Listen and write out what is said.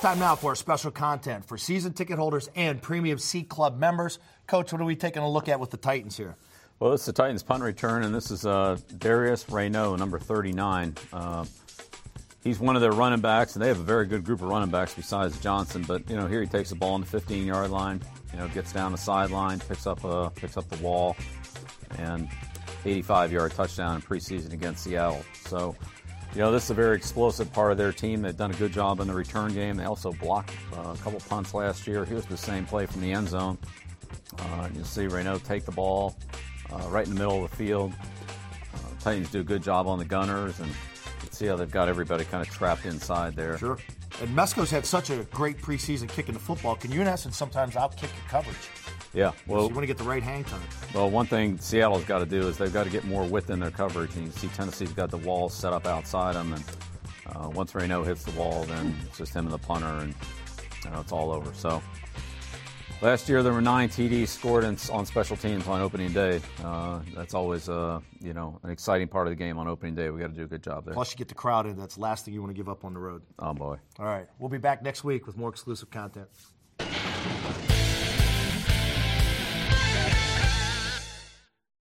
Time now for our special content for season ticket holders and Premium Seat Club members. Coach, what are we taking a look at with the Titans here? Well, this is the Titans punt return, and this is Darius Raynaud, number 39. He's one of their running backs, and they have a very good group of running backs besides Johnson. But here he takes the ball on the 15-yard line. Gets down the sideline, picks up the wall, and 85-yard touchdown in preseason against Seattle. So, this is a very explosive part of their team. They've done a good job in the return game. They also blocked a couple punts last year. Here's the same play from the end zone. You'll see Raynaud take the ball right in the middle of the field. Titans do a good job on the gunners, and you can see how they've got everybody kind of trapped inside there. Sure. And Mesko's had such a great preseason kicking the football. Can you, in essence, sometimes out-kick your coverage? Yeah. Well, so you want to get the right hang time. Well, one thing Seattle's got to do is they've got to get more width in their coverage. And you see Tennessee's got the wall set up outside them. And once Raynaud hits the wall, then it's just him and the punter, and it's all over. So last year there were 9 TDs scored on special teams on opening day. That's always an exciting part of the game on opening day. We got to do a good job there. Plus you get the crowd in. That's the last thing you want to give up on the road. Oh boy. All right. We'll be back next week with more exclusive content.